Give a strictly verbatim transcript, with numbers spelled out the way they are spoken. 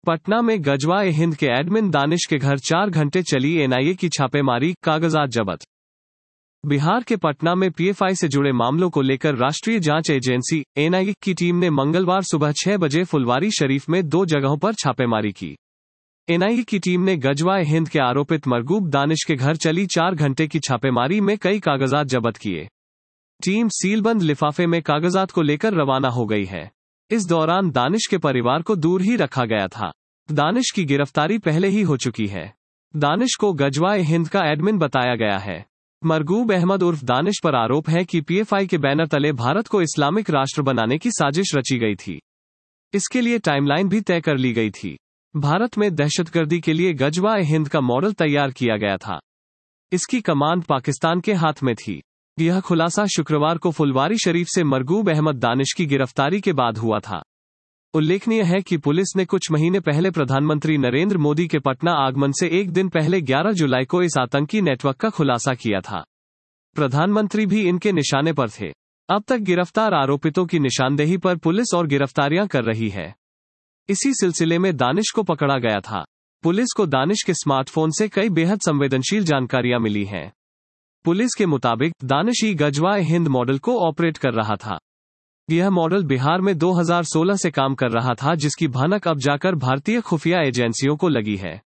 पटना में गजवा-ए-हिंद के एडमिन दानिश के घर चार घंटे चली एनआईए की छापेमारी, कागजात जब्त। बिहार के पटना में पीएफआई से जुड़े मामलों को लेकर राष्ट्रीय जांच एजेंसी एनआईए की टीम ने मंगलवार सुबह छह बजे फुलवारी शरीफ में दो जगहों पर छापेमारी की। एनआईए की टीम ने गजवा-ए-हिंद के आरोपित मरगूब दानिश के घर चली चार घंटे की छापेमारी में कई कागजात जब्त किए। टीम सीलबंद लिफाफे में कागजात को लेकर रवाना हो गई है। इस दौरान दानिश के परिवार को दूर ही रखा गया था। दानिश की गिरफ्तारी पहले ही हो चुकी है। दानिश को गजवा-ए-हिंद का एडमिन बताया गया है। मरगूब अहमद उर्फ दानिश पर आरोप है कि पीएफआई के बैनर तले भारत को इस्लामिक राष्ट्र बनाने की साजिश रची गई थी। इसके लिए टाइमलाइन भी तय कर ली गई थी। भारत में दहशतगर्दी के लिए गजवा-ए-हिंद का मॉडल तैयार किया गया था। इसकी कमांड पाकिस्तान के हाथ में थी। यह खुलासा शुक्रवार को फुलवारी शरीफ से मरगूब अहमद दानिश की गिरफ्तारी के बाद हुआ था। उल्लेखनीय है कि पुलिस ने कुछ महीने पहले प्रधानमंत्री नरेंद्र मोदी के पटना आगमन से एक दिन पहले ग्यारह जुलाई को इस आतंकी नेटवर्क का खुलासा किया था। प्रधानमंत्री भी इनके निशाने पर थे। अब तक गिरफ्तार आरोपितों की निशानदेही पर पुलिस और गिरफ्तारियां कर रही है। इसी सिलसिले में दानिश को पकड़ा गया था। पुलिस को दानिश के स्मार्टफोन से कई बेहद संवेदनशील जानकारियां मिली हैं। पुलिस के मुताबिक दानिश ही गजवा-ए-हिंद मॉडल को ऑपरेट कर रहा था। यह मॉडल बिहार में दो हज़ार सोलह से काम कर रहा था, जिसकी भनक अब जाकर भारतीय खुफिया एजेंसियों को लगी है।